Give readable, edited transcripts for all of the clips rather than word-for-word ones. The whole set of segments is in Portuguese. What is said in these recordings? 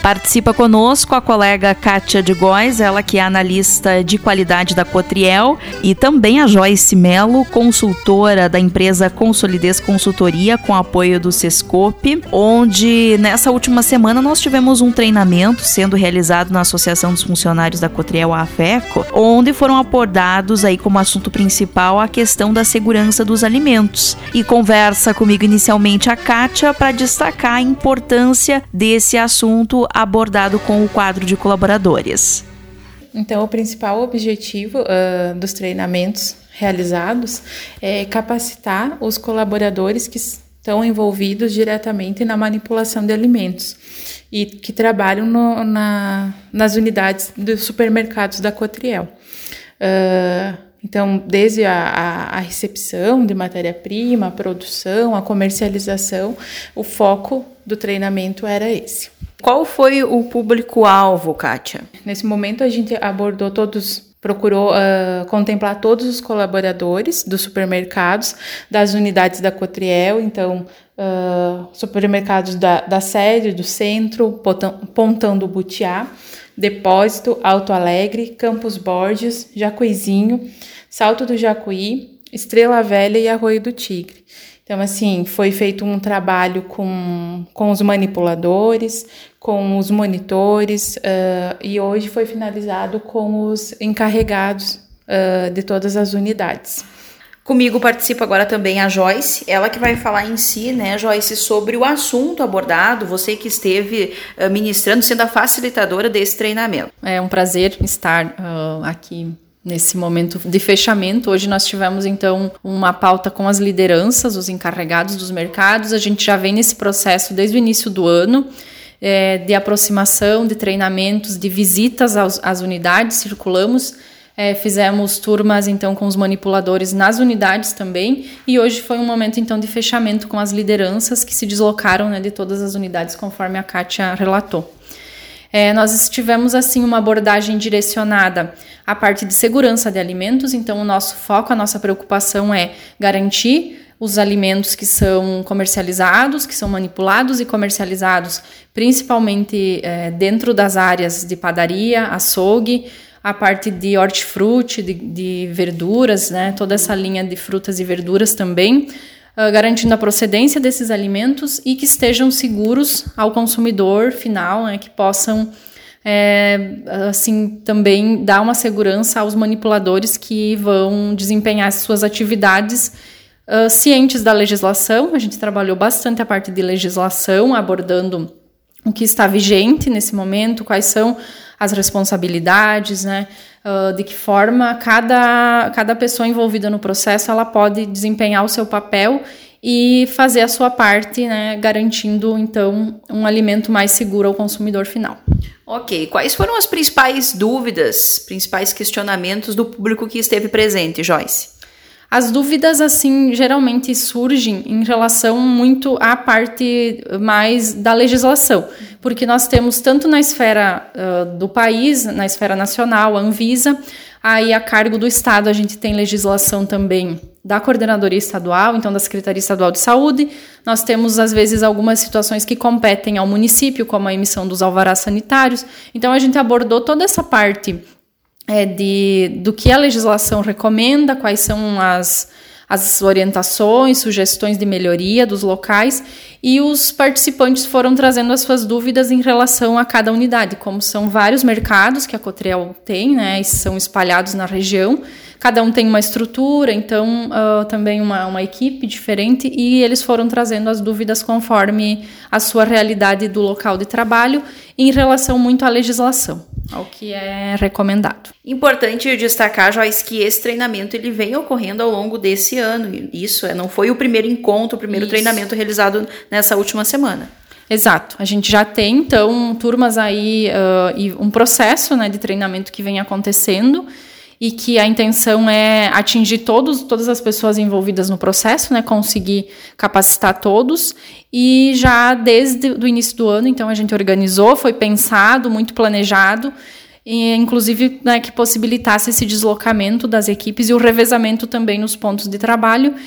Participa conosco a colega Kátia de Góes, ela que é analista de qualidade da Cotriel, e também a Joyce Mello, consultora da empresa Consolidez Consultoria, com apoio do Sescope, onde nessa última semana nós tivemos um treinamento sendo realizado na Associação dos Funcionários da Cotriel, a AFECO, onde foram abordados aí como assunto principal a questão da segurança dos alimentos. E conversa comigo inicialmente a Kátia para destacar a importância desse assunto abordado com o quadro de colaboradores. Então, o principal objetivo dos treinamentos realizados é capacitar os colaboradores que estão envolvidos diretamente na manipulação de alimentos e que trabalham nas unidades dos supermercados da Cotriel. Então, desde a recepção de matéria-prima, a produção, a comercialização, o foco do treinamento era esse. Qual foi o público-alvo, Kátia? Nesse momento, a gente procurou contemplar todos os colaboradores dos supermercados, das unidades da Cotriel, então, supermercados da sede, do centro, Pontão do Butiá, Depósito, Alto Alegre, Campos Borges, Jacuizinho, Salto do Jacuí, Estrela Velha e Arroio do Tigre. Então, assim, foi feito um trabalho com os manipuladores, com os monitores, e hoje foi finalizado com os encarregados de todas as unidades. Comigo participa agora também a Joyce, ela que vai falar em si, né, Joyce, sobre o assunto abordado, você que esteve ministrando, sendo a facilitadora desse treinamento. É um prazer estar aqui nesse momento de fechamento. Hoje nós tivemos, então, uma pauta com as lideranças, os encarregados dos mercados. A gente já vem nesse processo desde o início do ano, de aproximação, de treinamentos, de visitas às unidades, circulamos, fizemos turmas, então, com os manipuladores nas unidades também, e hoje foi um momento, então, de fechamento com as lideranças que se deslocaram, né, de todas as unidades, conforme a Kátia relatou. Nós tivemos, assim, uma abordagem direcionada à parte de segurança de alimentos, então o nosso foco, a nossa preocupação é garantir os alimentos que são comercializados, que são manipulados e comercializados, principalmente dentro das áreas de padaria, açougue, a parte de hortifruti, de verduras, né, toda essa linha de frutas e verduras também, garantindo a procedência desses alimentos e que estejam seguros ao consumidor final, né, que possam, assim, também dar uma segurança aos manipuladores que vão desempenhar suas atividades cientes da legislação. A gente trabalhou bastante a parte de legislação, abordando o que está vigente nesse momento, quais são as responsabilidades, né? De que forma cada pessoa envolvida no processo ela pode desempenhar o seu papel e fazer a sua parte, né? Garantindo, então, um alimento mais seguro ao consumidor final. Ok, quais foram as principais dúvidas, principais questionamentos do público que esteve presente, Joyce? As dúvidas, assim, geralmente surgem em relação muito à parte mais da legislação, porque nós temos tanto na esfera do país, na esfera nacional, a Anvisa, aí a cargo do Estado a gente tem legislação também da Coordenadoria Estadual, então da Secretaria Estadual de Saúde. Nós temos, às vezes, algumas situações que competem ao município, como a emissão dos alvarás sanitários. Então, a gente abordou toda essa parte do que a legislação recomenda, quais são as orientações, sugestões de melhoria dos locais, e os participantes foram trazendo as suas dúvidas em relação a cada unidade, como são vários mercados que a Cotriel tem, né, e são espalhados na região, cada um tem uma estrutura, então também uma equipe diferente, e eles foram trazendo as dúvidas conforme a sua realidade do local de trabalho, em relação muito à legislação, ao que é recomendado. Importante destacar, Joyce, que esse treinamento ele vem ocorrendo ao longo desse ano. Isso não foi o primeiro encontro, o primeiro treinamento realizado nessa última semana. Exato. A gente já tem, então, turmas aí e um processo, né, de treinamento que vem acontecendo e que a intenção é atingir todas as pessoas envolvidas no processo, né, conseguir capacitar todos, e já desde o início do ano, então, a gente organizou, foi pensado, muito planejado, e, inclusive, né, que possibilitasse esse deslocamento das equipes e o revezamento também nos pontos de trabalho,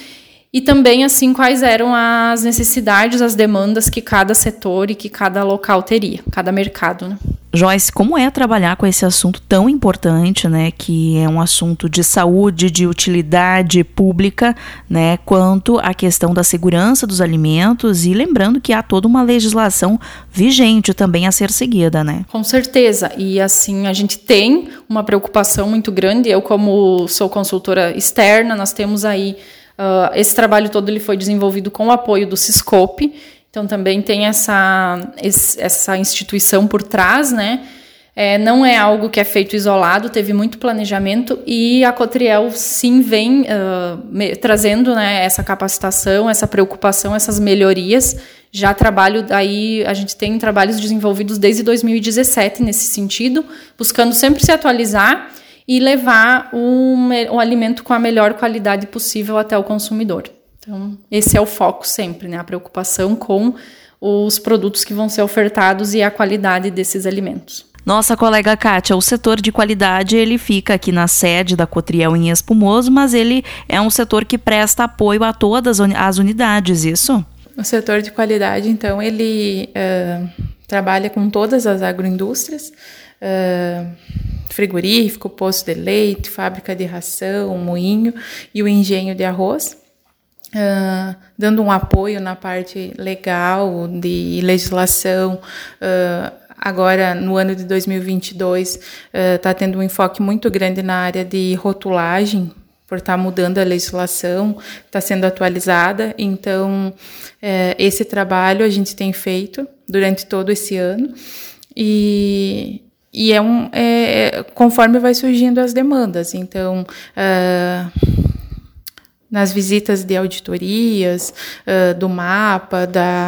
E também, assim, quais eram as necessidades, as demandas que cada setor e que cada local teria, cada mercado, né? Joyce, como é trabalhar com esse assunto tão importante, né, que é um assunto de saúde, de utilidade pública, né, quanto à questão da segurança dos alimentos, e lembrando que há toda uma legislação vigente também a ser seguida, né? Com certeza, e assim, a gente tem uma preocupação muito grande. Eu, como sou consultora externa, nós temos aí, esse trabalho todo ele foi desenvolvido com o apoio do Siscope. Então, também tem essa instituição por trás, né? Não é algo que é feito isolado, teve muito planejamento, e a Cotriel, sim, vem trazendo, né, essa capacitação, essa preocupação, essas melhorias. Já trabalho aí, a gente tem trabalhos desenvolvidos desde 2017 nesse sentido, buscando sempre se atualizar e levar um alimento com a melhor qualidade possível até o consumidor. Então, esse é o foco sempre, né? A preocupação com os produtos que vão ser ofertados e a qualidade desses alimentos. Nossa colega Kátia, o setor de qualidade ele fica aqui na sede da Cotriel em Espumoso, mas ele é um setor que presta apoio a todas as unidades, isso? O setor de qualidade, então, ele trabalha com todas as agroindústrias, frigorífico, poço de leite, fábrica de ração, moinho e o engenho de arroz. Dando um apoio na parte legal de legislação. Agora, no ano de 2022, está tendo um enfoque muito grande na área de rotulagem, por estar mudando a legislação, está sendo atualizada. Então, esse trabalho a gente tem feito durante todo esse ano, e conforme vai surgindo as demandas. Então, nas visitas de auditorias, do mapa,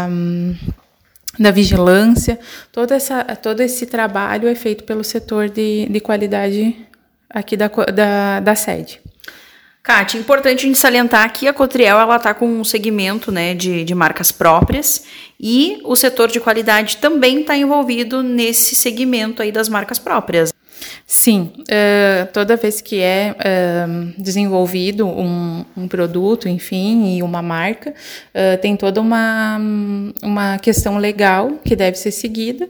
da vigilância, todo esse trabalho é feito pelo setor de qualidade aqui da sede. Kátia, importante a gente salientar que a Cotriel está com um segmento, né, de marcas próprias, e o setor de qualidade também está envolvido nesse segmento aí das marcas próprias. Sim, toda vez que é desenvolvido um produto, enfim, e uma marca, tem toda uma questão legal que deve ser seguida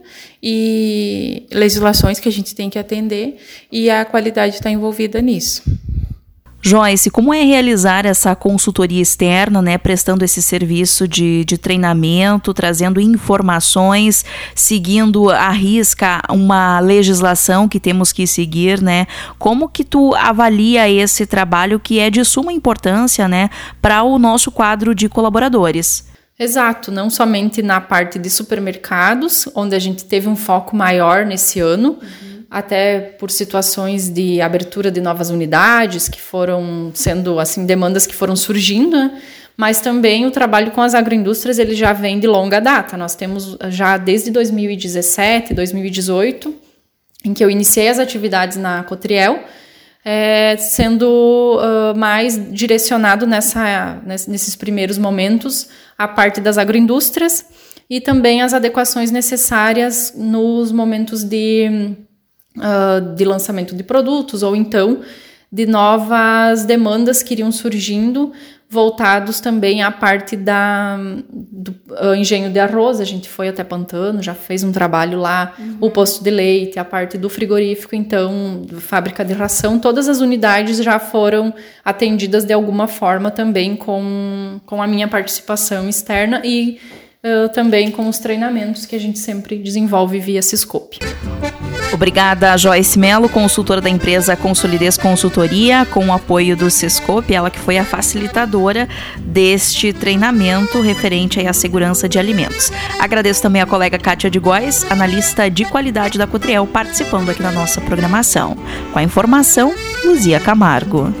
e legislações que a gente tem que atender, e a qualidade está envolvida nisso. Joyce, como é realizar essa consultoria externa, né, prestando esse serviço de treinamento, trazendo informações, seguindo à risca uma legislação que temos que seguir, né? Como que tu avalia esse trabalho que é de suma importância, né, para o nosso quadro de colaboradores? Exato, não somente na parte de supermercados, onde a gente teve um foco maior nesse ano, até por situações de abertura de novas unidades que foram sendo, assim, demandas que foram surgindo, né? Mas também o trabalho com as agroindústrias ele já vem de longa data. Nós temos já desde 2017, 2018, em que eu iniciei as atividades na Cotriel, sendo mais direcionado nesses primeiros momentos a parte das agroindústrias e também as adequações necessárias nos momentos de lançamento de produtos, ou então de novas demandas que iriam surgindo, voltados também à parte do engenho de arroz. A gente foi até Pantano, já fez um trabalho lá, o posto de leite, a parte do frigorífico, então, fábrica de ração, todas as unidades já foram atendidas de alguma forma também com a minha participação externa e também com os treinamentos que a gente sempre desenvolve via Siscope. Obrigada a Joyce Mello, consultora da empresa Consolidez Consultoria, com o apoio do Siscope, ela que foi a facilitadora deste treinamento referente aí à segurança de alimentos. Agradeço também a colega Kátia de Góes, analista de qualidade da Cotriel, participando aqui da nossa programação. Com a informação, Luzia Camargo.